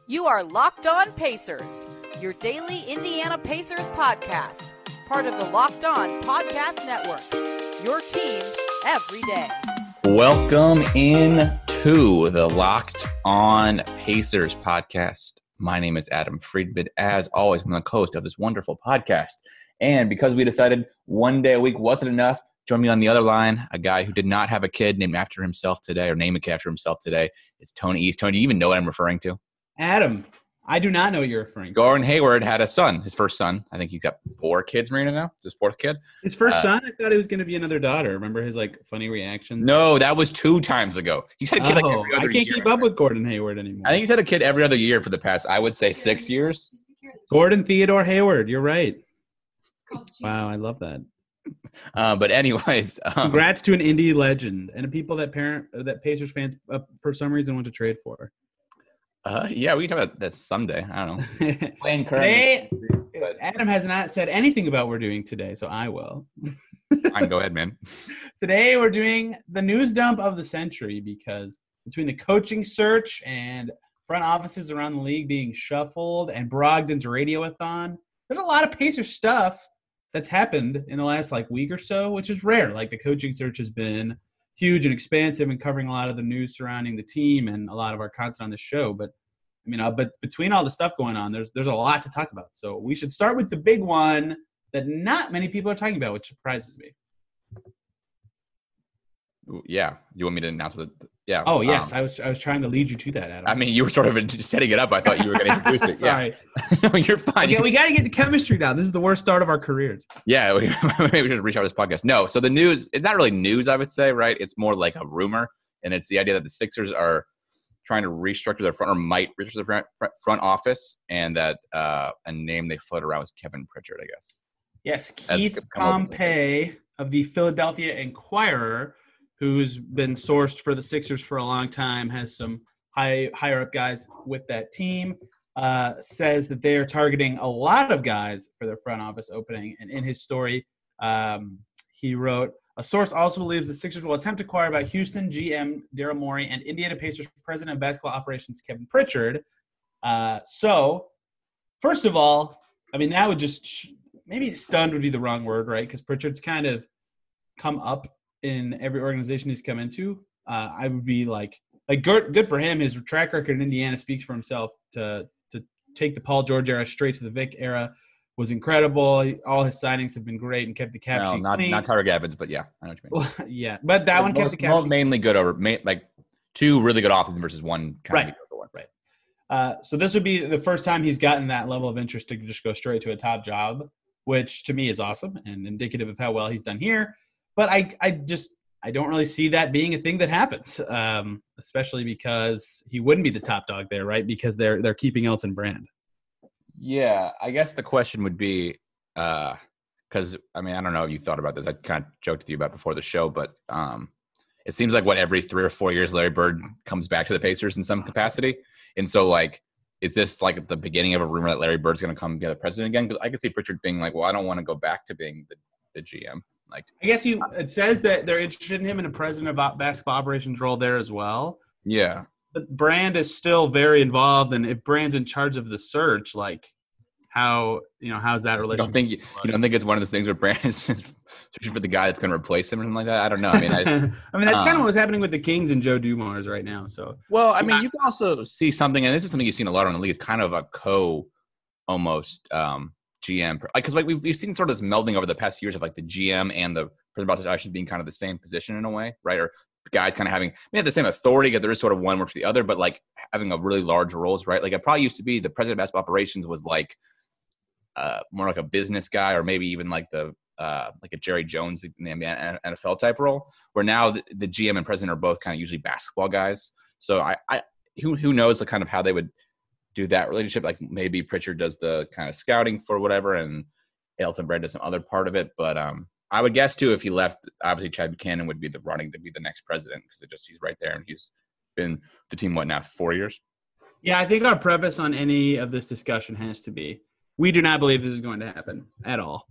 You are Locked On Pacers, your daily Indiana Pacers podcast, part of the Locked On Podcast Network, your team every day. Welcome in to the Locked On Pacers podcast. My name is Adam Friedman. As always, I'm the host of this wonderful podcast. And because we decided one day a week wasn't enough, join me on the other line, a guy who did not have a kid named after himself today, or name a kid after himself today. It's Tony East. Tony, do you even know what I'm referring to? Adam, I do not know what you're referring to. Gordon Hayward had a son, his first son. I think he's got 4 kids, Marina, now. It's his 4th kid. His first son? I thought it was going to be another daughter. Remember his, funny reactions? No, that was 2 times ago. He's had a kid every other year. I can't keep up with Gordon Hayward anymore. I think he's had a kid every other year for the past, I would say, 6 years. Gordon Theodore Hayward. You're right. Wow, I love that. But anyways. Congrats to an indie legend and people that Pacers fans, for some reason, want to trade for. Yeah, we can talk about that someday. I don't know. Playing currently. Adam has not said anything about what we're doing today, so I will. Fine, go ahead, man. Today we're doing the news dump of the century because between the coaching search and front offices around the league being shuffled and Brogdon's radiothon, there's a lot of Pacers stuff that's happened in the last week or so, which is rare. The coaching search has been huge and expansive and covering a lot of the news surrounding the team and a lot of our content on the show. But but between all the stuff going on, there's a lot to talk about. So we should start with the big one that not many people are talking about, which surprises me. Yeah. You want me to announce what? Yeah. Oh, yes. I was trying to lead you to that, Adam. I mean, you were sort of just setting it up. I thought you were going to introduce it. Sorry. Yeah. No, you're fine. Okay, we got to get the chemistry down. This is the worst start of our careers. Yeah. Maybe we should reach out to this podcast. No. So the news, it's not really news, I would say, right? It's more like a rumor. And it's the idea that the Sixers are trying to restructure their might restructure their front office. And that a name they float around was Kevin Pritchard, I guess. Yes. Keith Pompey of the Philadelphia Inquirer, who's been sourced for the Sixers for a long time, has some higher up guys with that team, says that they are targeting a lot of guys for their front office opening. And in his story, he wrote, a source also believes the Sixers will attempt to acquire by Houston GM Daryl Morey and Indiana Pacers president of basketball operations Kevin Pritchard. So, first of all, that would just maybe stunned would be the wrong word, right? Because Pritchard's kind of come up in every organization he's come into. I would be good for him. His track record in Indiana speaks for himself. To take the Paul George era straight to the Vic era was incredible. All his signings have been great and kept the cap sheet clean. Not Tyler Gavins, but yeah, I know what you mean. Well, yeah, but that one kept the cap sheet mainly good over 2 really good offenses versus one kind of mediocre one. Right. So this would be the first time he's gotten that level of interest to just go straight to a top job, which to me is awesome and indicative of how well he's done here. But I don't really see that being a thing that happens, especially because he wouldn't be the top dog there, right? Because they're keeping Elton Brand. Yeah, I guess the question would be, because I don't know if you thought about this. I kind of joked with you about before the show, but it seems like every 3 or 4 years, Larry Bird comes back to the Pacers in some capacity, and so is this the beginning of a rumor that Larry Bird's going to come be the president again? Because I could see Pritchard being well, I don't want to go back to being the GM. I guess it says that they're interested in him in a president of basketball operations role there as well. Yeah. But Brand is still very involved, and if Brand's in charge of the search, how's that relationship? You don't think it's one of those things where Brand is searching for the guy that's going to replace him or something like that? I don't know. That's kind of what's happening with the Kings and Joe Dumars right now. So you can also see something, and this is something you've seen a lot around the league. It's kind of a almost GM, because we've seen sort of this melding over the past years of the GM and the president of operations being kind of the same position in a way, right? Or guys kind of having the same authority, because there is sort of one works for the other, but having a really large roles, right? It probably used to be the president of basketball operations was more like a business guy, or maybe even a Jerry Jones in the NFL type role, where now the GM and president are both kind of usually basketball guys. So who knows kind of how they would do that relationship. Maybe Pritchard does the kind of scouting for whatever, and Elton Brand does some other part of it. But I would guess too, if he left, obviously Chad Buchanan would be the running to be the next president, because he's right there, and he's been the team 4 years. Yeah, I think our preface on any of this discussion has to be, we do not believe this is going to happen at all.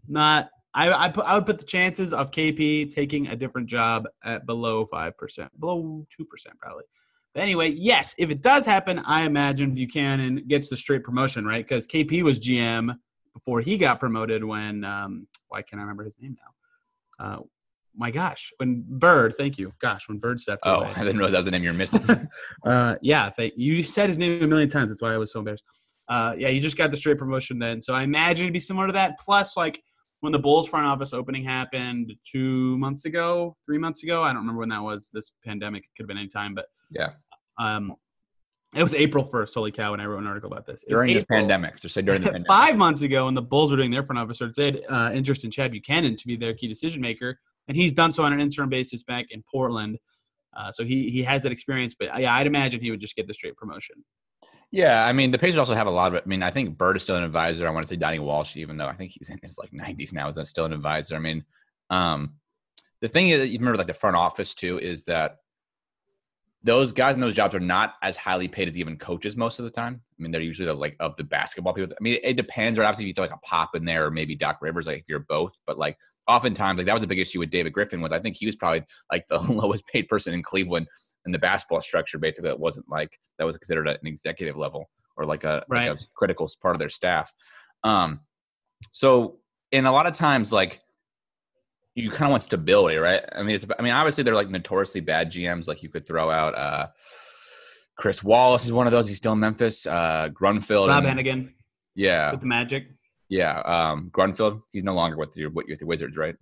I would put the chances of KP taking a different job at below 5%, below 2% probably. Anyway, yes, if it does happen, I imagine Buchanan gets the straight promotion, right? Because KP was GM before he got promoted when why can't I remember his name now? My gosh, when Bird, thank you. Gosh, when Bird stepped away. I didn't realize that was the name you're missing. Yeah, you said his name a million times. That's why I was so embarrassed. Yeah, you just got the straight promotion then. So I imagine it'd be similar to that. Plus, like when the Bulls front office opening happened 3 months ago, I don't remember when that was. This pandemic, it could have been any time, but yeah. It was April 1st, holy cow, when I wrote an article about this. During the pandemic. Just say during the pandemic. 5 months ago when the Bulls were doing their front office, it said interest in Chad Buchanan to be their key decision maker. And he's done so on an interim basis back in Portland. So he has that experience. But, yeah, I'd imagine he would just get the straight promotion. Yeah, I mean, the Pacers also have a lot of it. I mean, I think Bird is still an advisor. I want to say Donnie Walsh, even though I think he's in his, 90s now, is still an advisor. I mean, the thing is, you remember, the front office, too, is that those guys in those jobs are not as highly paid as even coaches most of the time. I mean, they're usually of the basketball people. I mean, it depends, right? Obviously, if you throw a Pop in there or maybe Doc Rivers, if you're both. But oftentimes, that was a big issue with David Griffin. Was I think he was probably the lowest paid person in Cleveland in the basketball structure. Basically, it wasn't that was considered an executive level or a critical part of their staff. So, and a lot of times, you kind of want stability, right? I mean, obviously they're notoriously bad GMs. You could throw out Chris Wallace is one of those. He's still in Memphis. Grunfeld, Rob Hennigan, yeah, with the Magic, yeah. Grunfeld, he's no longer with the Wizards, right?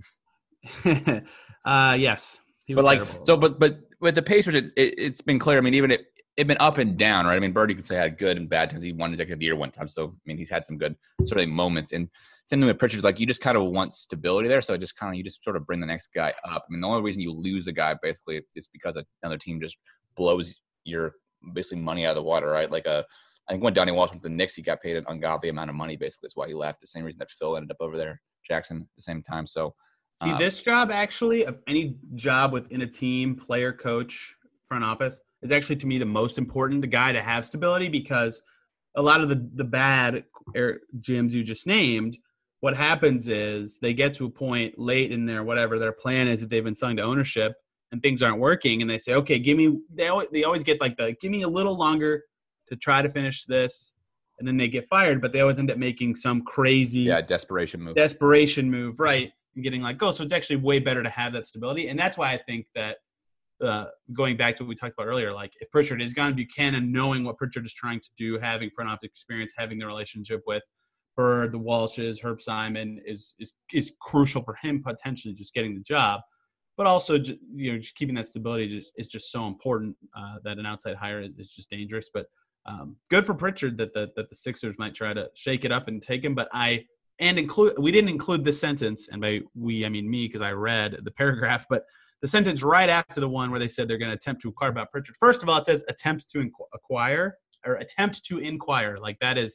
Yes, he was terrible. but with the Pacers, it's been clear. I mean, even it's been up and down, right? I mean, Bird, you could say had good and bad times. He won Executive of the Year one time, so I mean, he's had some good sort of moments. And same thing with Pritchard, you just kind of want stability there, so you just sort of bring the next guy up. I mean, the only reason you lose a guy basically is because another team just blows your basically money out of the water, right? I think when Donnie Walsh went to the Knicks, he got paid an ungodly amount of money. Basically, that's why he left. The same reason that Phil ended up over there, Jackson, at the same time. So, see, this job actually, of any job within a team, player, coach, front office, is actually to me the most important. The guy to have stability, because a lot of the bad GMs you just named, what happens is they get to a point late in their plan is that they've been selling to ownership and things aren't working, and they say, okay, they always get give me a little longer to try to finish this, and then they get fired, but they always end up making some crazy desperation move, right? And getting so it's actually way better to have that stability. And that's why I think that going back to what we talked about earlier, if Pritchard is gone, Buchanan, knowing what Pritchard is trying to do, having front office experience, having the relationship with Bird, the Walshes, Herb Simon is crucial for him potentially just getting the job. But also, just keeping that stability is just so important that an outside hire is just dangerous. But good for Pritchard that the Sixers might try to shake it up and take him. But we didn't include this sentence, and by we I mean me, because I read the paragraph, but the sentence right after the one where they said they're going to attempt to acquire about Pritchard. First of all, it says attempt to acquire or attempt to inquire. That is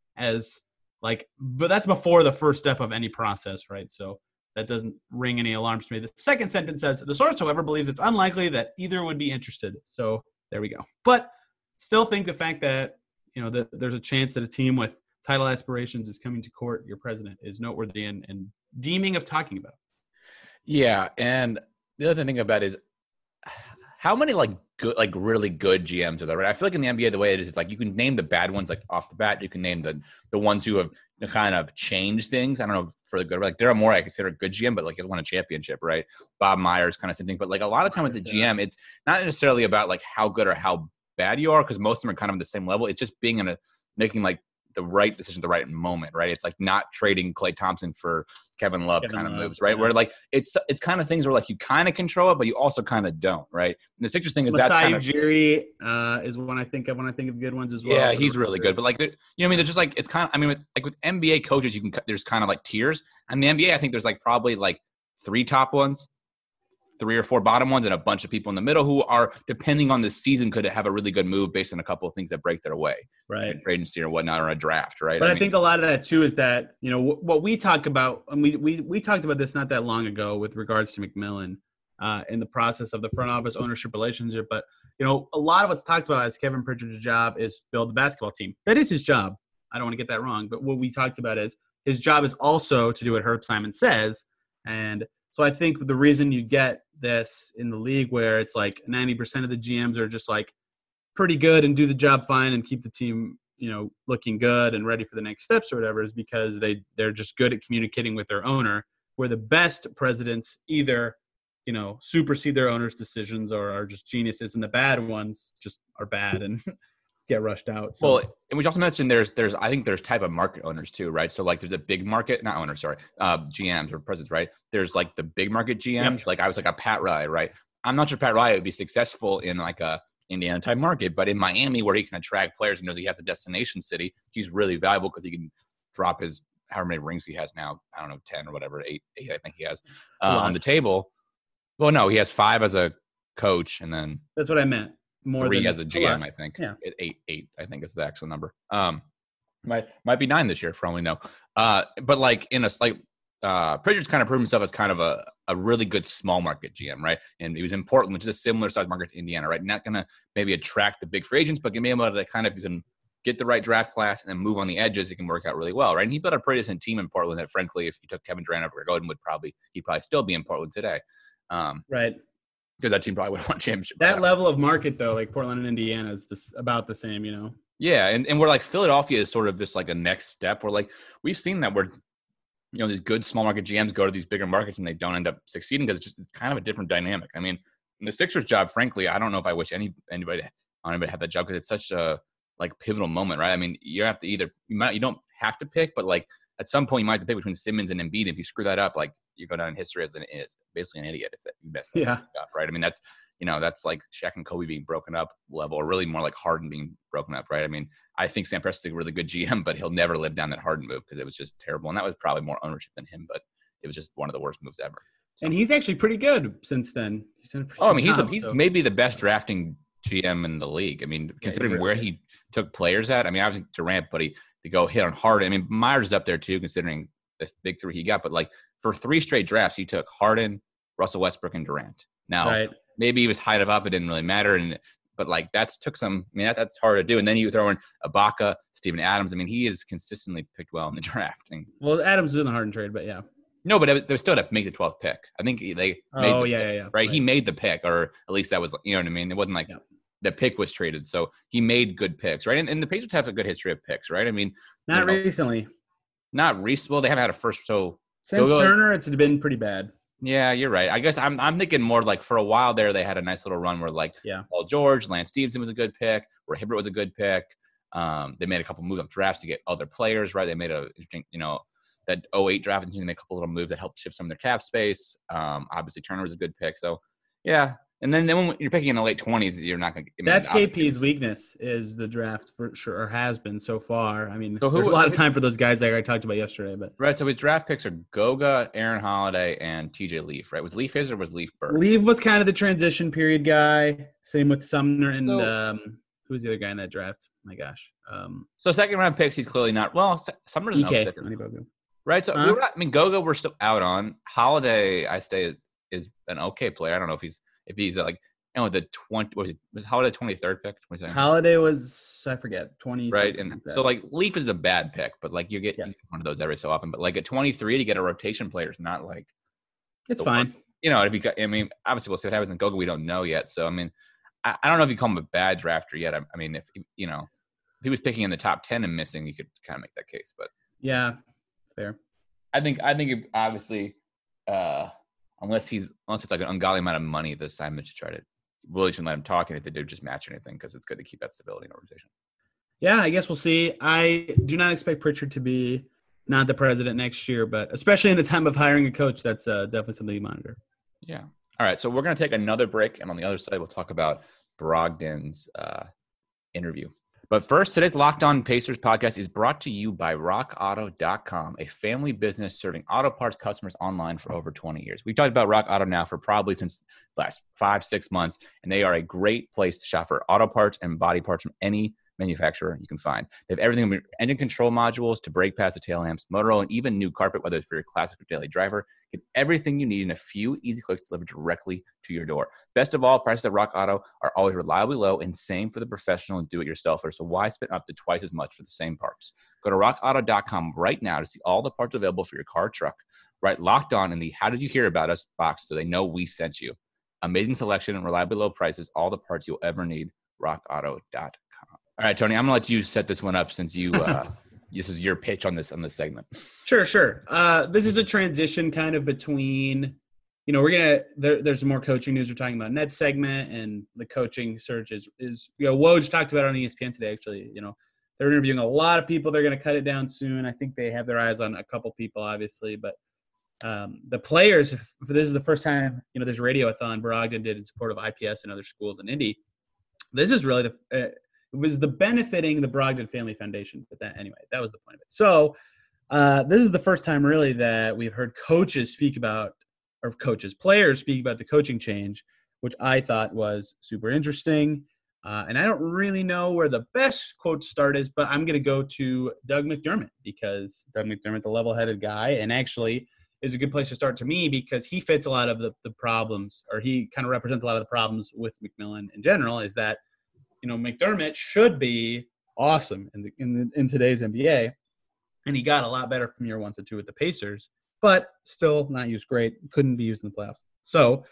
but that's before the first step of any process, right? So that doesn't ring any alarms to me. The second sentence says, the source, however, believes it's unlikely that either would be interested. So there we go. But still think the fact that, that there's a chance that a team with title aspirations is coming to court, your president, is noteworthy and deeming of talking about. Yeah. And the other thing about is how many good, really good GMs are there, right? I feel in the NBA, the way it is you can name the bad ones off the bat. You can name the ones who have kind of changed things. I don't know for the good, Daryl Morey I consider a good GM, but he won a championship, right? Bob Myers, kind of same thing. But a lot of time with the GM, it's not necessarily about how good or how bad you are, because most of them are kind of on the same level. It's just making the right decision at the right moment, right? It's not trading Klay Thompson for Kevin Love kind of moves, right? Yeah. Where it's kind of things where you kind of control it, but you also kind of don't, right? And the Sixers thing is that Masai Ujiri is one I think of when I think of good ones as well. Yeah, he's really good, but they're just it's kind of with NBA coaches, there's kind of tiers, and the NBA I think there's probably 3 top ones, 3 or 4 bottom ones, and a bunch of people in the middle who are, depending on the season, could have a really good move based on a couple of things that break their way, right? Trade agency or whatnot, or a draft, right? But I think a lot of that too is that what we talk about, and we talked about this not that long ago with regards to McMillan in the process of the front office ownership relationship. But a lot of what's talked about as Kevin Pritchard's job is build the basketball team. That is his job. I don't want to get that wrong. But what we talked about is his job is also to do what Herb Simon says, and so I think the reason you get this in the league where it's 90% of the GMs are just pretty good and do the job fine and keep the team, looking good and ready for the next steps or whatever is because they're just good at communicating with their owner, where the best presidents either, supersede their owner's decisions or are just geniuses, and the bad ones just are bad and get rushed out. So. Well, and we also mentioned I think there's type of market owners too, right? So like there's a big market, not owners, sorry, GMs or presidents, right? There's like the big market GMs. Yep. Like I was like a Pat Riley, right? I'm not sure Pat Riley would be successful in like a Indiana type market, but in Miami where he can attract players and knows he has a destination city, he's really valuable because he can drop his however many rings he has now. I don't know, 10 or whatever, eight I think he has on the table. Well, no, he has 5 as a coach, and then that's what I meant. More 3 than as a GM, I think. Yeah, 8 I think is the actual number. Might be 9 this year for all we know. But like Pritchard's kind of proved himself as kind of a really good small market GM, right? And he was in Portland, which is a similar size market to Indiana, right? Not going to maybe attract the big free agents, but can be able to kind of, you can get the right draft class and then move on the edges. It can work out really well, right? And he built a pretty decent team in Portland that, frankly, if you took Kevin Durant over Godin, he'd probably still be in Portland today. Right. Because that team probably would have won a championship. That level of market, though, like Portland and Indiana, is about the same, Yeah, and we're like Philadelphia is sort of just like a next step. We're like, we've seen that where, these good small market GMs go to these bigger markets and they don't end up succeeding because it's kind of a different dynamic. I mean, in the Sixers job, frankly, I don't know if I wish anybody had that job because it's such a like pivotal moment, right? I mean, you have to you don't have to pick, but like at some point you might have to pick between Simmons and Embiid. If you screw that up, like you go down in history as basically an idiot if you mess that up, right? I mean, that's like Shaq and Kobe being broken up level, or really more like Harden being broken up, right? I mean, I think Sam Presti's a really good GM, but he'll never live down that Harden move because it was just terrible. And that was probably more ownership than him, but it was just one of the worst moves ever. So. And he's actually pretty good since then. He's maybe the best drafting GM in the league. I mean, considering where he took players at. I mean, obviously Durant, but to go hit on Harden. I mean, Myers is up there too, considering the big 3 he got. But like for 3 straight drafts, he took Harden, Russell Westbrook, and Durant. Now, maybe he was high up, it didn't really matter. But like that's hard to do. And then you throw in Ibaka, Steven Adams. I mean, he is consistently picked well in the drafting. Well, Adams was in the Harden trade, but yeah. No, but they still have to make the 12th pick. I think they made yeah. Right? He made the pick, or at least that was, you know what I mean? It wasn't like the pick was traded. So he made good picks, right? And the Pacers have a good history of picks, right? I mean, not recently. Not recently. Well, they haven't had a first. So since Turner, it's been pretty bad. Yeah, you're right. I guess I'm thinking more like for a while there, they had a nice little run where like Paul George, Lance Stevenson was a good pick, where Hibbert was a good pick. They made a couple moves up drafts to get other players, right? They made that 08 draft, they made a couple little moves that helped shift some of their cap space. Obviously, Turner was a good pick. So, yeah. And then when you're picking in the late 20s, you're not going to – That's KP's weakness is the draft for sure, or has been so far. I mean, there's a lot of time for those guys like I talked about yesterday. But right, so his draft picks are Goga, Aaron Holiday, and TJ Leaf, right? Was Leaf his or was Leaf Bird? Leaf was kind of the transition period guy. Same with Sumner and who was the other guy in that draft? My gosh. So second round picks, he's clearly not – well, Sumner's not second. Right, so Goga we're still out on. Holiday, I say, is an okay player. I don't know if he's like, the 20 was Holiday 23rd pick, 22nd. Holiday was, I forget, 20. Right, and so like Leaf is a bad pick, but like you get one of those every so often. But like at 23 to get a rotation player is not like it's fine. Obviously we'll see what happens in Goga. We don't know yet. So I mean, I don't know if you call him a bad drafter yet. I mean, if he was picking in the top 10 and missing, you could kind of make that case. But yeah, fair. I think obviously. Unless it's like an ungodly amount of money, the assignment to try to really shouldn't let him talk, and if they do, just match anything because it's good to keep that stability in the organization. Yeah, I guess we'll see. I do not expect Pritchard to be not the president next year, but especially in the time of hiring a coach, that's definitely something you monitor. Yeah. All right, so we're going to take another break, and on the other side, we'll talk about Brogdon's interview. But first, today's Locked On Pacers podcast is brought to you by RockAuto.com, a family business serving auto parts customers online for over 20 years. We've talked about Rock Auto now for probably since the last 5-6 months, and they are a great place to shop for auto parts and body parts from any manufacturer you can find. They have everything from engine control modules to brake pads to tail lamps, motor oil, and even new carpet, whether it's for your classic or daily driver. Get everything you need in a few easy clicks delivered directly to your door. Best of all, prices at Rock Auto are always reliably low and same for the professional and do-it-yourselfer, so why spend up to twice as much for the same parts? Go to rockauto.com right now to see all the parts available for your car or truck. Write Locked On in the How Did You Hear About Us box so they know we sent you. Amazing selection and reliably low prices, all the parts you'll ever need. rockauto.com. All right, Tony, I'm gonna let you set this one up since you this is your pitch on this segment. Sure. This is a transition kind of between, there's more coaching news. We're talking about Ned's segment and the coaching search is Woj talked about it on ESPN today. Actually, they're interviewing a lot of people. They're going to cut it down soon. I think they have their eyes on a couple people, obviously, but the players. If this is the first time this radioathon Brogdon did in support of IPS and other schools in Indy. This is really it was the benefiting the Brogdon Family Foundation. But that was the point of it. So this is the first time really that we've heard players speak about the coaching change, which I thought was super interesting. And I don't really know where the best quote start is, but I'm going to go to Doug McDermott because Doug McDermott, the level-headed guy, and actually is a good place to start to me because he fits a lot of the problems, or he kind of represents a lot of the problems with McMillan in general, is that McDermott should be awesome in today's NBA, and he got a lot better from year 1 to 2 with the Pacers, but still not used great. Couldn't be used in the playoffs. So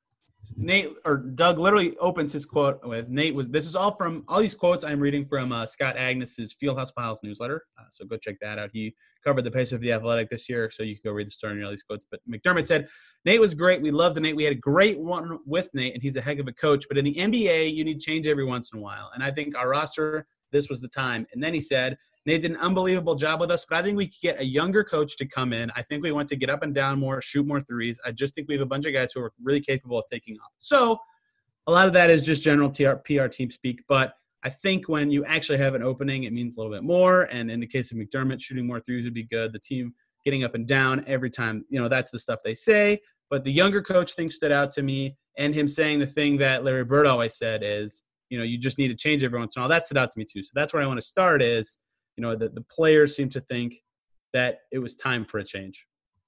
Doug literally opens his quote with this is all these quotes I'm reading from Scott Agnes's Fieldhouse Files newsletter. So go check that out. He covered the Pacers of the Athletic this year, so you can go read the story and read all these quotes. But McDermott said, Nate was great. We loved Nate. We had a great one with Nate, and he's a heck of a coach. But in the NBA, you need change every once in a while. And I think our roster, this was the time. And then he said, Nate did an unbelievable job with us, but I think we could get a younger coach to come in. I think we want to get up and down more, shoot more threes. I just think we have a bunch of guys who are really capable of taking off. So a lot of that is just general PR team speak, but I think when you actually have an opening, it means a little bit more. And in the case of McDermott, shooting more threes would be good. The team getting up and down every time, that's the stuff they say. But the younger coach thing stood out to me, and him saying the thing that Larry Bird always said is, you just need to change every once in a while. That stood out to me too. So that's where I want to start is, the players seem to think that it was time for a change.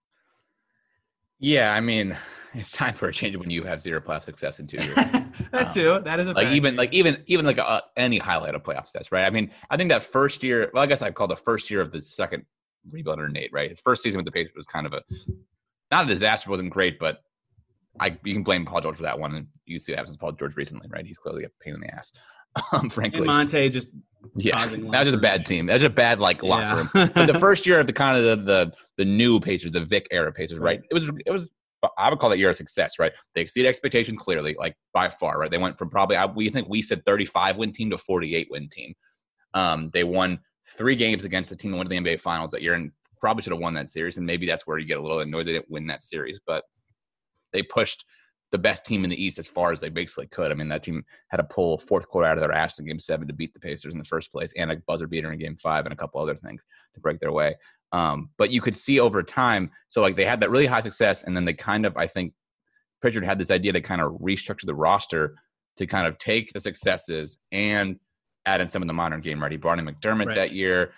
Yeah, I mean, it's time for a change when you have zero playoff success in 2 years. That too. That is a fact. even any highlight of playoff success, right? I mean, I think that first year. Well, I guess I'd call the first year of the second rebuild under Nate, right? His first season with the Pacers was kind of not a disaster. Wasn't great, but you can blame Paul George for that one. And you see what happens with Paul George recently, right? He's clearly a pain in the ass. Frankly, and Monte just that was just a bad team. That was a bad locker room. But the first year of the kind of the new Pacers, the Vic era Pacers, right? It was I would call that year a success, right? They exceeded expectation clearly, by far, right? They went from we said 35 win team to 48 win team. They won 3 games against the team that went to the NBA Finals that year, and probably should have won that series. And maybe that's where you get a little annoyed they didn't win that series, but they pushed the best team in the East as far as they basically could. I mean, that team had to pull fourth quarter out of their ass in Game 7 to beat the Pacers in the first place, and a buzzer beater in Game 5 and a couple other things to break their way. But you could see over time, so they had that really high success, and then they kind of, I think, Pritchard had this idea to kind of restructure the roster to kind of take the successes and add in some of the modern game, right? He brought in McDermott that year.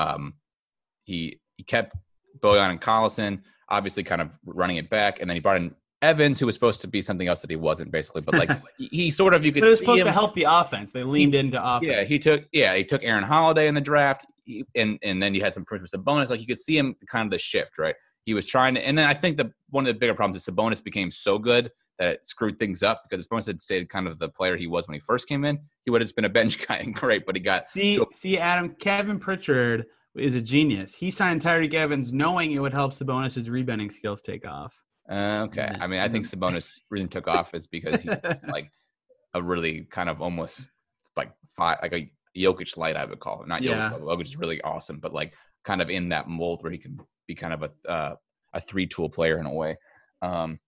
He kept Bojan and Collison, obviously kind of running it back, and then he brought in Evans, who was supposed to be something else that he wasn't, basically, but he sort of, you could see him. It was supposed to help the offense. They leaned into offense. Yeah, he took Aaron Holiday in the draft, and then you had some Sabonis. You could see him kind of the shift, right? He was trying to, and then I think one of the bigger problems is Sabonis became so good that it screwed things up because if Sabonis had stayed kind of the player he was when he first came in, he would have just been a bench guy and great, but he got see Adam, Kevin Pritchard is a genius. He signed Tyreke Evans knowing it would help Sabonis' rebounding skills take off. Okay. I mean, I think Sabonis really took off is because he's just a really kind of almost a Jokic light, I would call it. Not Jokic. Jokic is really awesome, but kind of in that mold where he can be kind of a 3-tool player in a way. And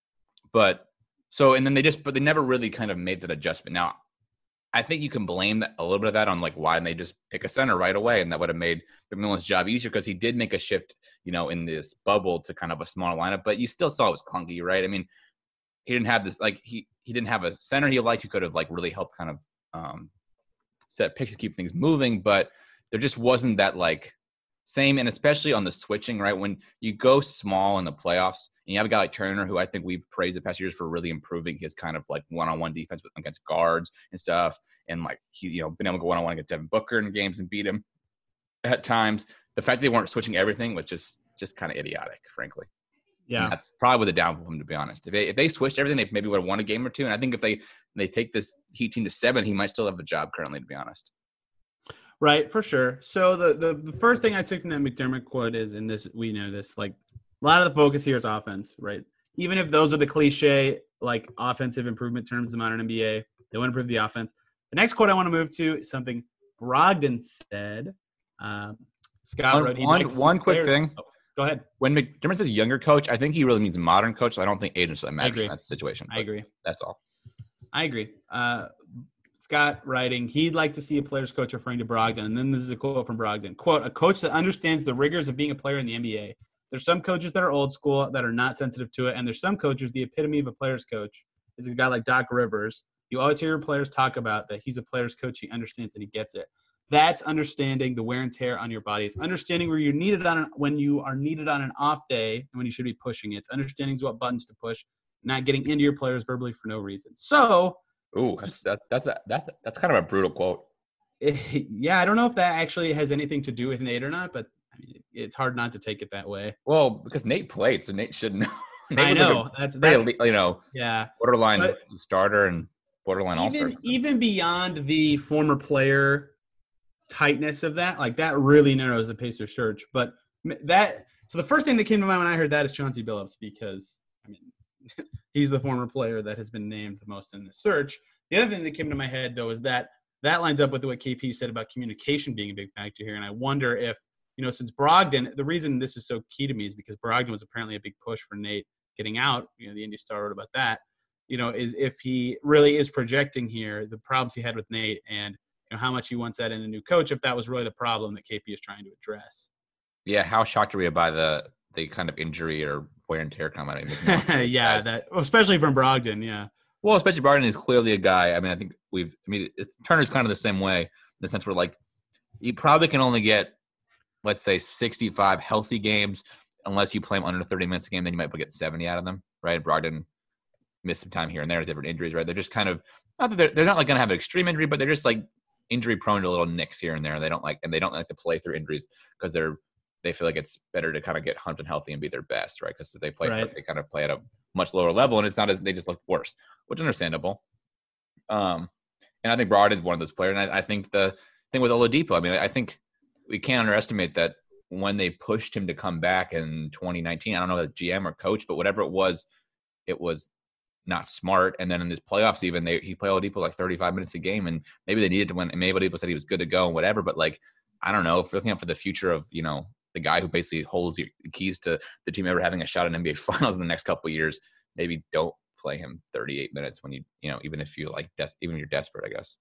then they never really kind of made that adjustment. Now, I think you can blame a little bit of that on why didn't they just pick a center right away, and that would have made McMillan's job easier because he did make a shift, in this bubble to kind of a smaller lineup, but you still saw it was clunky, right? I mean, he didn't have this he didn't have a center he liked who could have really helped kind of set picks to keep things moving, but there just wasn't that same, and especially on the switching, right? When you go small in the playoffs, and you have a guy like Turner, who I think we've praised the past years for really improving his kind of one-on-one defense against guards and stuff, and he been able to go one-on-one against Devin Booker in games and beat him at times. The fact that they weren't switching everything was just kind of idiotic, frankly. Yeah. And that's probably the downfall for him, to be honest. If they switched everything, they maybe would have won a game or two. And I think if they take this Heat team to 7, he might still have a job currently, to be honest. Right, for sure. So the first thing I took from that McDermott quote is, in this, we know this, like, a lot of the focus here is offense, right? Even if those are the cliche, like, offensive improvement terms in the modern NBA, they want to improve the offense. The next quote I want to move to is something Brogdon said. Scott wrote, one quick thing. Oh, go ahead. When McDermott says younger coach, I think he really means modern coach. So I don't think age necessarily matters in that situation. I agree. That's all. I agree. Scott writing, he'd like to see a player's coach, referring to Brogdon. And then this is a quote from Brogdon. Quote, a coach that understands the rigors of being a player in the NBA. There's some coaches that are old school that are not sensitive to it. And there's some coaches, the epitome of a player's coach is a guy like Doc Rivers. You always hear players talk about that he's a player's coach. He understands that he gets it. That's understanding the wear and tear on your body. It's understanding where you're needed when you are needed on an off day and when you should be pushing it. It's understanding what buttons to push, not getting into your players verbally for no reason. So, ooh, that's kind of a brutal quote. Yeah, I don't know if that actually has anything to do with Nate or not, but I mean, it's hard not to take it that way. Well, because Nate played, so Nate should know. I know that's yeah, borderline starter and borderline all-star. Even beyond the former player tightness of that, like, that really narrows the Pacers search. But so the first thing that came to mind when I heard that is Chauncey Billups, because I mean he's the former player that has been named the most in the search. The other thing that came to my head, though, is that lines up with what KP said about communication being a big factor here. And I wonder if, since Brogdon, the reason this is so key to me is because Brogdon was apparently a big push for Nate getting out. The Indy Star wrote about that. Is if he really is projecting here the problems he had with Nate and how much he wants that in a new coach, if that was really the problem that KP is trying to address. Yeah, how shocked are we by the kind of injury or wear and tear comment? Yeah, that especially from Brogdon, yeah. Well, especially Brogdon is clearly a guy. I mean, I think Turner's kind of the same way in the sense where, like, you probably can only get, let's say, 65 healthy games unless you play him under 30 minutes a game. Then you might get 70 out of them, right? Brogdon missed some time here and there with different injuries, right? They're just kind of not that they're not like going to have an extreme injury, but they're just like injury prone to little nicks here and there. They don't like to play through injuries because they feel like it's better to kind of get humped and healthy and be their best, right? Because if they play, they kind of play at a much lower level, and it's not as they just look worse, which is understandable. And I think Brogdon is one of those players. And I think the thing with Oladipo, I mean, I think we can't underestimate that when they pushed him to come back in 2019, I don't know the GM or coach, but whatever it was not smart. And then in this playoffs, even he played Oladipo like 35 minutes a game, and maybe they needed to win. And maybe Oladipo said he was good to go and whatever. But, like, I don't know, if you're looking out for the future of the guy who basically holds the keys to the team ever having a shot at NBA Finals in the next couple of years, maybe don't play him 38 minutes when even if you even if you're desperate, I guess.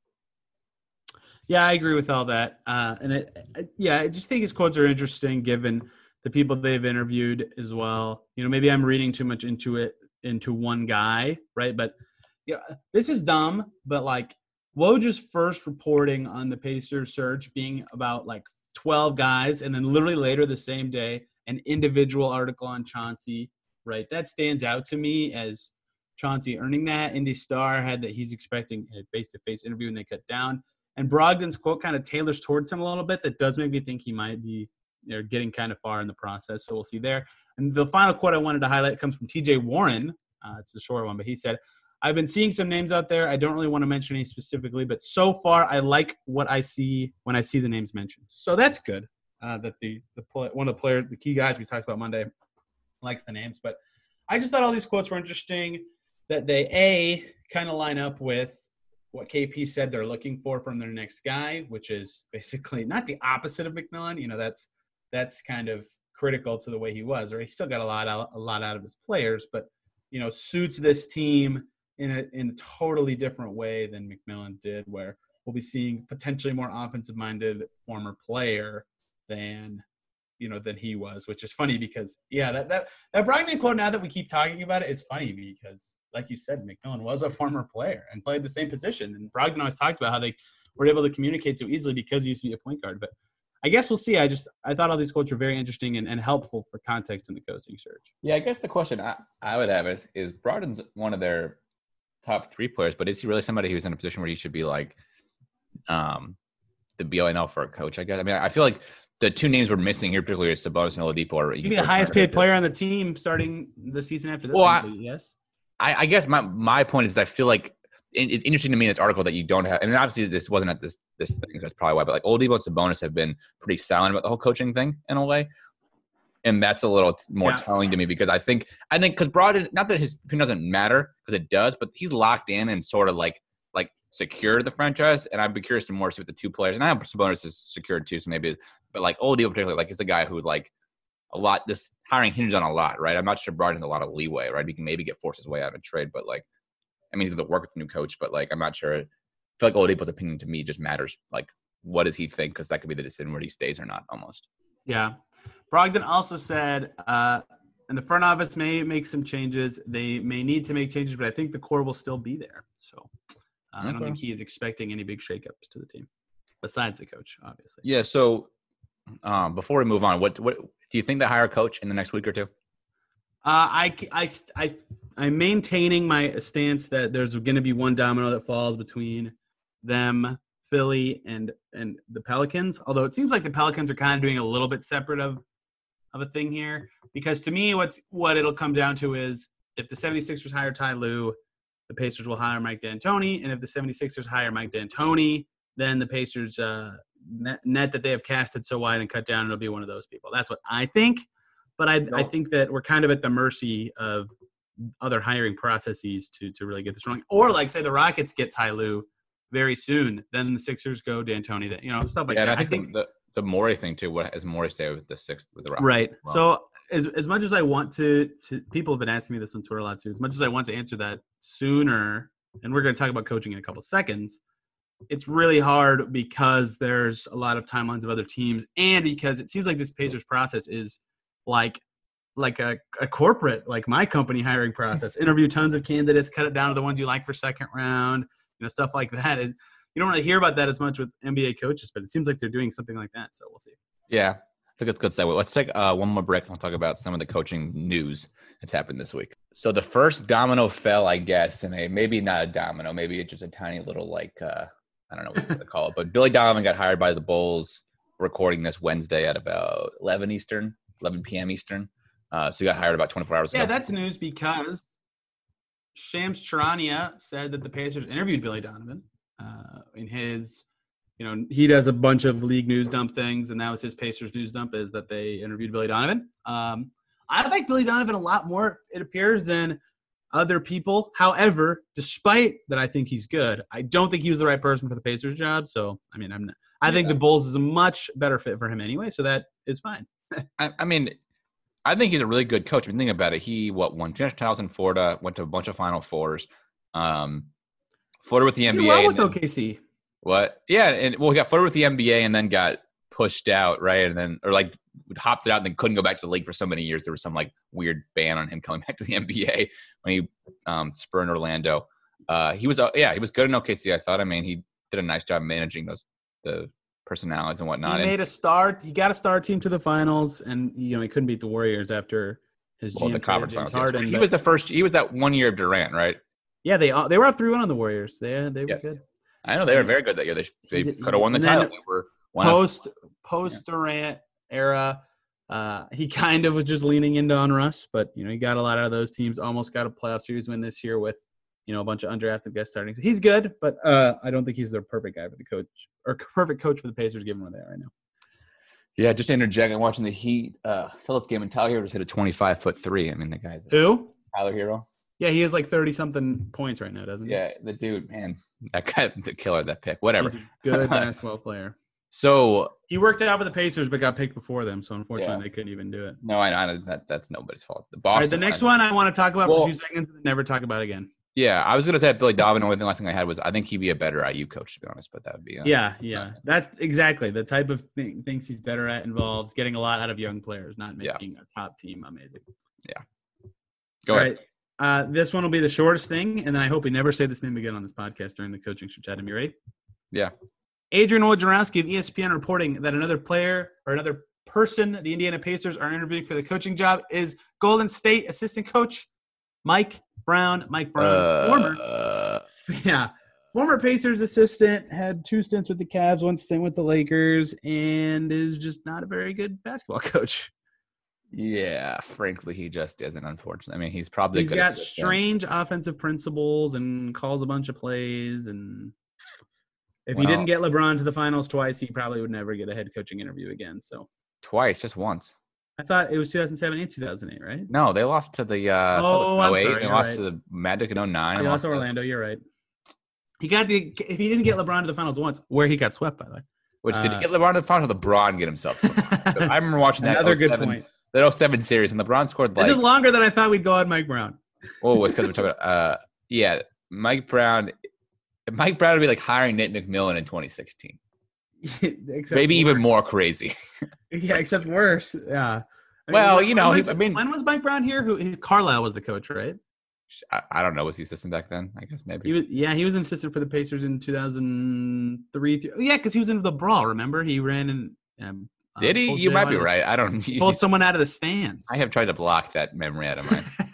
Yeah, I agree with all that. And I just think his quotes are interesting given the people they've interviewed as well. Maybe I'm reading too much into one guy, right? But this is dumb, but, like, Woj's first reporting on the Pacers search being about like 12 guys, and then literally later the same day, an individual article on Chauncey, right? That stands out to me as Chauncey earning that. Indy Star had that he's expecting a face-to-face interview, and they cut down. And Brogdon's quote kind of tailors towards him a little bit. That does make me think he might be getting kind of far in the process. So we'll see there. And the final quote I wanted to highlight comes from TJ Warren. It's a short one, but he said, I've been seeing some names out there. I don't really want to mention any specifically, but so far I like what I see when I see the names mentioned. So that's good that one of the key guys we talked about Monday likes the names. But I just thought all these quotes were interesting, that they kind of line up with what KP said they're looking for from their next guy, which is basically not the opposite of McMillan. That's kind of critical to the way he was, or he still got a lot out of his players, but suits this team in a totally different way than McMillan did, where we'll be seeing potentially more offensive-minded former player than he was, which is funny because, that Brogdon quote, now that we keep talking about it, is funny because, like you said, McMillan was a former player and played the same position. And Brogdon always talked about how they were able to communicate so easily because he used to be a point guard. But I guess we'll see. I thought all these quotes were very interesting and helpful for context in the coaching search. Yeah, I guess the question I would have is Brogdon's one of their top 3 players, but is he really somebody who's in a position where he should be like the BLNL for a coach, I guess? I mean, I feel like the two names we're missing here, particularly Sabonis and Oladipo, are maybe the highest paid player on the team starting the season after this. Yes. I guess my point is I feel like it's interesting to me in this article that you don't have, and obviously this wasn't at this thing, so that's probably why. But like Oladipo and Sabonis have been pretty silent about the whole coaching thing in a way, and that's a little more telling to me because I think because Brogdon, not that his opinion doesn't matter because it does, but he's locked in and sort of like secured the franchise, and I'd be curious to more see what the two players. And I know Sabonis is secured too, so maybe, but like Oladipo particularly, like is a guy who like a lot. This hiring hinges on a lot, right? I'm not sure Brogdon has a lot of leeway, right? He can maybe get forced his way out of a trade, but like. I mean, he's going to work with the new coach, but like, I'm not sure. I feel like Oladipo's opinion to me just matters. Like, what does he think? Because that could be the decision where he stays or not, almost. Yeah. Brogdon also said, and the front office may make some changes. They may need to make changes, but I think the core will still be there. So I don't think he is expecting any big shakeups to the team, besides the coach, obviously. Yeah. So before we move on, what do you think they hire a coach in the next week or two? I'm maintaining my stance that there's going to be one domino that falls between them, Philly, and the Pelicans. Although it seems like the Pelicans are kind of doing a little bit separate of a thing here. Because to me, what it'll come down to is if the 76ers hire Ty Lue, the Pacers will hire Mike D'Antoni. And if the 76ers hire Mike D'Antoni, then the Pacers net that they have casted so wide and cut down, it'll be one of those people. That's what I think. But I think that we're kind of at the mercy of other hiring processes to really get this wrong. Or like say the Rockets get Ty Lue very soon, then the Sixers go D'Antoni, that stuff like that. And I think the Morey thing too. What has Morey stay with the Rockets? Right. Well, so as much as I want to people have been asking me this on Twitter a lot too. As much as I want to answer that sooner, and we're going to talk about coaching in a couple seconds. It's really hard because there's a lot of timelines of other teams, and because it seems like this Pacers process is like a corporate, like my company hiring process. Interview tons of candidates, cut it down to the ones you like for second round, stuff like that. And you don't really hear about that as much with NBA coaches, but it seems like they're doing something like that. So we'll see. Yeah, I think it's good segue. Let's take one more break and we'll talk about some of the coaching news that's happened this week. So the first domino fell, I guess, and maybe not a domino, maybe it's just a tiny little I don't know what to call it, but Billy Donovan got hired by the Bulls. Recording this Wednesday at about 11 p.m. Eastern. So he got hired about 24 hours ago. Yeah, that's news because Shams Charania said that the Pacers interviewed Billy Donovan in his, he does a bunch of league news dump things, and that was his Pacers news dump is that they interviewed Billy Donovan. I like Billy Donovan a lot more, it appears, than other people. However, despite that I think he's good, I don't think he was the right person for the Pacers job. So, I mean, I think the Bulls is a much better fit for him anyway, so that is fine. I think he's a really good coach. If you think about it, he won 2 titles in Florida, went to a bunch of Final Fours, flirted with the NBA. Well with OKC. What? Yeah, he got flirted with the NBA and then got pushed out, right? And then hopped it out and then couldn't go back to the league for so many years. There was some weird ban on him coming back to the NBA when he spurned Orlando. He was good in OKC. I thought. He did a nice job managing the personalities and whatnot. He got a star team to the finals, and he couldn't beat the Warriors after his GM the conference finals. Harden, he was that 1 year of Durant, right? Yeah, they were up 3-1 on the Warriors. They were good. I know they were very good that year. They could have won the title. They were post Durant era. He kind of was just leaning into on Russ, but he got a lot out of those teams. Almost got a playoff series win this year with a bunch of undrafted guest starting. So he's good, but I don't think he's the perfect guy for the coach or perfect coach for the Pacers given where they are right now. Yeah, just to interject. I'm watching the Heat Celtics game, and Tyler Hero just hit a 25-foot three. The guy's who? Tyler Hero. Yeah, he has 30-something points right now, doesn't he? Yeah, the dude, man, that guy's a killer. That pick, whatever. He's a good basketball player. So he worked out for the Pacers, but got picked before them. So unfortunately, they couldn't even do it. No, I know that's nobody's fault. All right, the next one I want to talk about for 2 seconds, and then never talk about it again. Yeah, I was going to say Billy Donovan. The only last thing I had was I think he'd be a better IU coach, to be honest, but that would be yeah. That's exactly the type of things he's better at. Involves getting a lot out of young players, not making a top team amazing. Yeah. Go ahead. Right. This one will be the shortest thing, and then I hope we never say this name again on this podcast during the coaching show. Chad, you ready? Yeah. Adrian Wojnarowski of ESPN reporting that another player or another person the Indiana Pacers are interviewing for the coaching job is Golden State assistant coach Mike Brown, former former Pacers assistant, had 2 stints with the Cavs, 1 stint with the Lakers, and is just not a very good basketball coach. Yeah, frankly, he just isn't, unfortunately. I mean, he's probably He's got strange offensive principles and calls a bunch of plays. And if he didn't get LeBron to the finals twice, he probably would never get a head coaching interview again. So twice, just once. I thought it was 2007 and 2008, right? No, they lost to the I'm sorry, they lost to the Magic in 09. They lost to Orlando. You're right. If he didn't get LeBron to the finals once, where he got swept, by the way. Which did he get LeBron to the finals or LeBron get himself? I remember watching that. Another good point. The 07 series, and LeBron scored like. This is longer than I thought we'd go on Mike Brown. Oh, it's because we're talking about. Mike Brown. Mike Brown would be like hiring Nate McMillan in 2016. Maybe even more crazy. Yeah, except worse. Yeah. When was Mike Brown here? Carlisle was the coach, right? I don't know. Was he assistant back then? I guess maybe. He was an assistant for the Pacers in 2003. Yeah, because he was in the brawl. Remember, he ran and. Did he? You might be right. I don't. Pulled someone out of the stands. I have tried to block that memory out of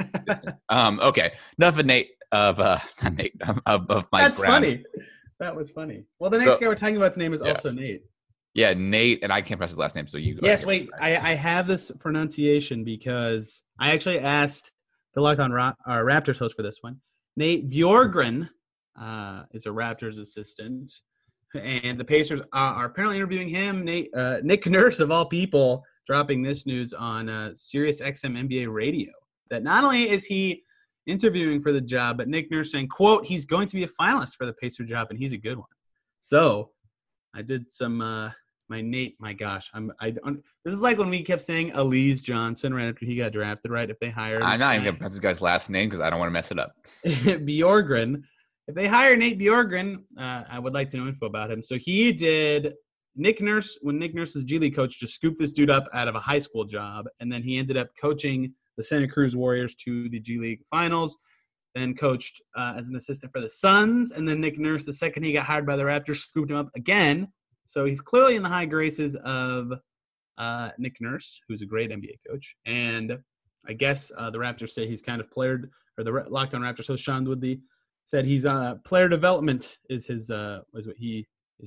my. Okay, enough of Nate of not Nate of Mike That's Brown. Funny. That was funny. Well, the next guy we're talking about's name is also Nate. Yeah, Nate, and I can't pronounce his last name, so you. Yes, wait. I have this pronunciation because I actually asked the Locked On Raptors host for this one. Nate Bjorkgren is a Raptors assistant. And the Pacers are apparently interviewing him. Nick Nurse, of all people, dropping this news on Sirius XM NBA radio. That not only is he interviewing for the job, but Nick Nurse saying, quote, he's going to be a finalist for the Pacer job, and he's a good one. So I did some my Nate. My gosh, this is like when we kept saying Elise Johnson right after he got drafted. Right, if they hired. I'm not even gonna pronounce this guy's last name because I don't want to mess it up. Bjorkgren. If they hire Nate Bjorkgren, I would like to know info about him. So he did Nick Nurse, when Nick Nurse was G League coach, just scooped this dude up out of a high school job. And then he ended up coaching the Santa Cruz Warriors to the G League finals, then coached as an assistant for the Suns. And then Nick Nurse, the second he got hired by the Raptors, scooped him up again. So he's clearly in the high graces of Nick Nurse, who's a great NBA coach. And I guess the Raptors say he's kind of the Locked On Raptors host Sean Woodley said he's player development is his is what he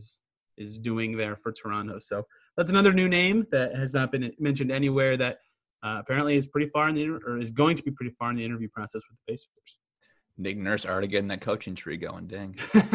is doing there for Toronto. So that's another new name that has not been mentioned anywhere that apparently is pretty far is going to be pretty far in the interview process with the Pacers. Nick Nurse already getting that coaching tree going. Dang.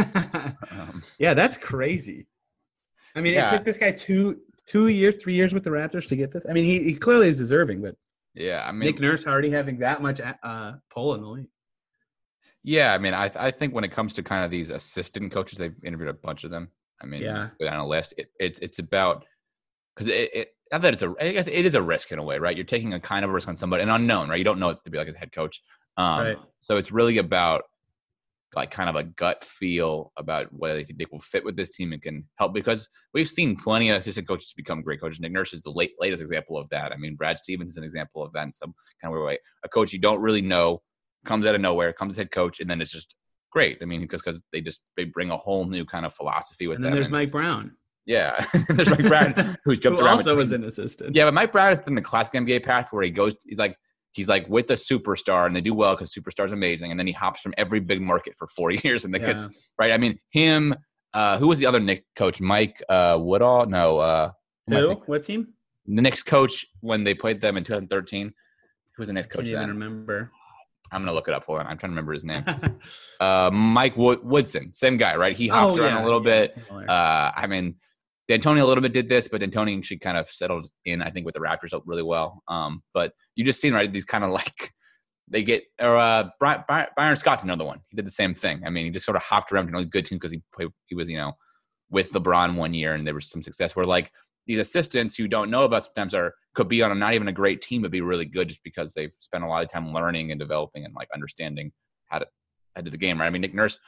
Yeah, that's crazy. I mean, it took this guy 3 years with the Raptors to get this. I mean, he clearly is deserving, but yeah, I mean, Nick Nurse already having that much pull in the league. Yeah, I mean, I think when it comes to kind of these assistant coaches, they've interviewed a bunch of them. I mean, on a list, it's about because not that I guess it is a risk in a way, right? You're taking a kind of a risk on somebody, an unknown, right? You don't know it to be like a head coach, right? So it's really about like kind of a gut feel about whether they will fit with this team and can help, because we've seen plenty of assistant coaches become great coaches. Nick Nurse is the latest example of that. I mean, Brad Stevens is an example of that in some kind of weird way. A coach you don't really know comes out of nowhere, comes as head coach, and then it's just great. I mean, because they bring a whole new kind of philosophy with them. And then there's Mike Brown. Yeah, there's Mike Brown who jumped around. Also was an assistant. Yeah, but Mike Brown is in the classic NBA path where he's like with a superstar, and they do well because superstar's amazing, and then he hops from every big market for 4 years, and the kids, right? I mean, him. Who was the other Knicks coach? Mike Woodall? No. Who? What team? The Knicks coach when they played them in 2013. Who was the Knicks coach? I can't even remember. I'm going to look it up. Hold on. I'm trying to remember his name. Mike Woodson. Same guy, right? He hopped around a little bit. I mean, D'Antoni a little bit did this, but D'Antoni actually kind of settled in, I think, with the Raptors really well. But you just seen, right, these kind of like they get – or Byron Scott's another one. He did the same thing. I mean, he just sort of hopped around to good teams because he was, with LeBron one year, and there was some success where, like, these assistants you don't know about sometimes could be on not even a great team, but be really good just because they've spent a lot of time learning and developing and like understanding how to do the game, right? I mean, Nick Nurse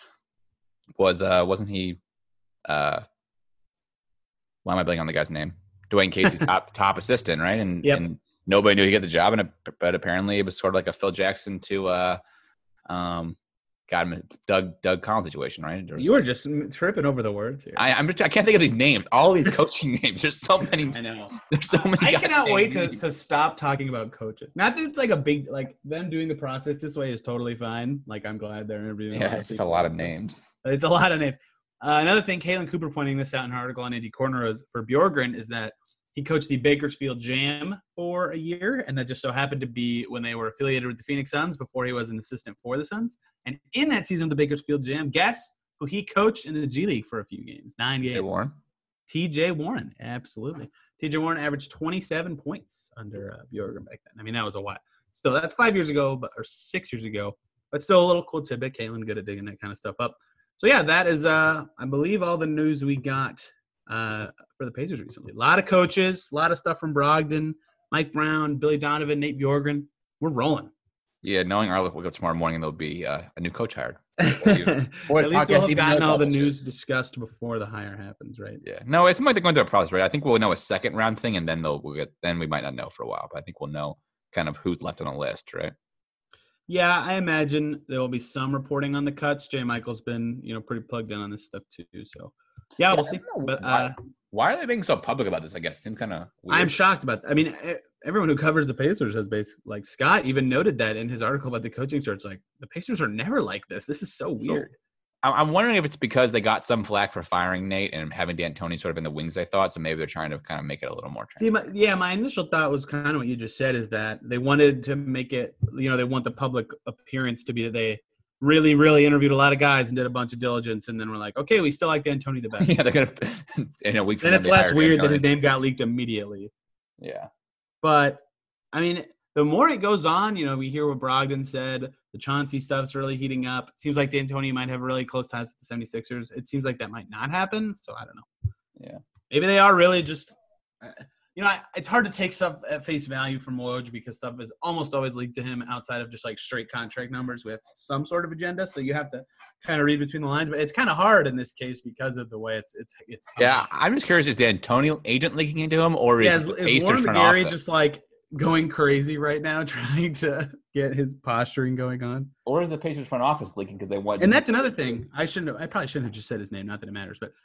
wasn't he? Why am I blanking on the guy's name? Dwayne Casey's top assistant, right? And nobody knew he'd get the job, but apparently it was sort of like a Phil Jackson to got him Doug Collins situation, right? You were just tripping over the words here. I can't think of these names. All these coaching names. There's so many. I know. There's so many. I cannot wait to stop talking about coaches. Not that it's like a big them doing the process this way is totally fine. Like I'm glad they're interviewing. Yeah, it's just a lot of names. It's a lot of names. Another thing, Caitlin Cooper pointing this out in her article on Indy Corner for Bjorgren is that he coached the Bakersfield Jam for a year, and that just so happened to be when they were affiliated with the Phoenix Suns before he was an assistant for the Suns. And in that season of the Bakersfield Jam, guess who he coached in the G League for a few games? 9 games. T.J. Warren, absolutely. T.J. Warren averaged 27 points under Bjorgren back then. I mean, that was a while. Still, that's 5 years ago, or 6 years ago. But still a little cool tidbit. Caitlin good at digging that kind of stuff up. So, yeah, that is, I believe, all the news we got for the Pacers recently. A lot of coaches, a lot of stuff from Brogdon, Mike Brown, Billy Donovan, Nate Bjorgren. We're rolling. Yeah, knowing our wake up tomorrow morning, there'll be a new coach hired. At least we'll have gotten all the news discussed before the hire happens, right? Yeah. No, it's like they're going through a process, right? I think we'll know a second round thing, and then then we might not know for a while. But I think we'll know kind of who's left on the list, right? Yeah, I imagine there will be some reporting on the cuts. Jay Michael's been, pretty plugged in on this stuff too. So, yeah, we'll see. But why are they being so public about this? I guess it seems kind of weird. I'm shocked about that. I mean, everyone who covers the Pacers has basically, like Scott even noted that in his article about the coaching search. Like, the Pacers are never like this. This is so weird. I'm wondering if it's because they got some flack for firing Nate and having D'Antoni sort of in the wings, they thought. So maybe they're trying to kind of make it a little more transparent. See, my initial thought was kind of what you just said, is that they wanted to make it, they want the public appearance to be that they really, really interviewed a lot of guys and did a bunch of diligence. And then we're like, okay, we still like D'Antoni the best. Yeah, they're going to, in a week from then it's less weird that his name got leaked immediately. Yeah. But, I mean, the more it goes on, we hear what Brogdon said. The Chauncey stuff's really heating up. It seems like D'Antoni might have really close ties with the 76ers. It seems like that might not happen, so I don't know. Yeah. Maybe they are really just it's hard to take stuff at face value from Woj because stuff is almost always leaked to him outside of just like straight contract numbers with some sort of agenda. So you have to kind of read between the lines, but it's kind of hard in this case because of the way it's yeah, I'm just curious, is D'Antoni agent leaking into him, or is Warren McGarry just like going crazy right now trying to get his posturing going on? Or is the Pacers front office leaking because they want? And that's another thing. I probably shouldn't have just said his name, not that it matters, but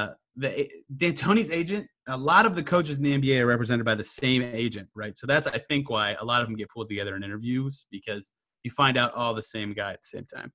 D'Antoni's agent, a lot of the coaches in the NBA are represented by the same agent, right? So that's, I think, why a lot of them get pulled together in interviews, because you find out all the same guy at the same time.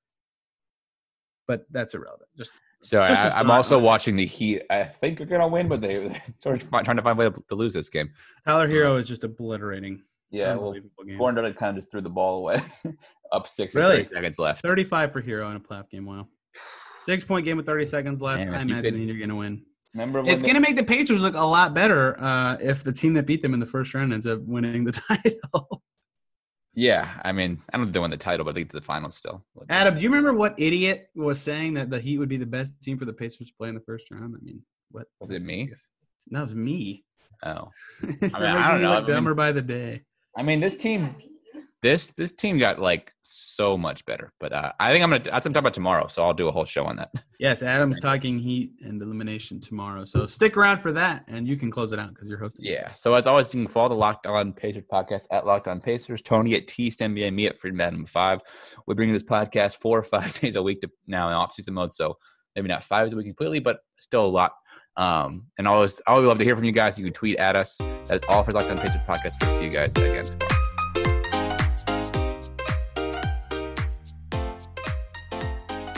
But that's irrelevant. I'm also watching the Heat. I think they're going to win, but they're sort of trying to find a way to lose this game. Tyler Hero is just obliterating. Yeah, Gordon kind of just threw the ball away. Up 6 with 30 seconds left. 35 for Hero in a playoff game. Wow. 6-point game with 30 seconds left. I imagine you're going to win. It's going to make the Pacers look a lot better if the team that beat them in the first round ends up winning the title. Yeah, I mean, I don't know if they won the title, but they get to the finals still. Adam, do you remember what idiot was saying that the Heat would be the best team for the Pacers to play in the first round? I mean, what was it? Me? That was me. Oh, I mean, I don't know. Dumber by the day. I mean, this team got like so much better. But I think that's what I'm talking about tomorrow. So I'll do a whole show on that. Yes, Adam's talking Heat and elimination tomorrow. So stick around for that, and you can close it out because you're hosting. Yeah. So as always, you can follow the Locked On Pacers podcast at Locked On Pacers. Tony at TSNBA, me at Freedom Adam 5. We bring this podcast 4 or 5 days a week now in off-season mode. So maybe not 5 days a week completely, but still a lot. And always love to hear from you guys. You can tweet at us. That is all for Locked On Pacers podcast. We'll see you guys again tomorrow.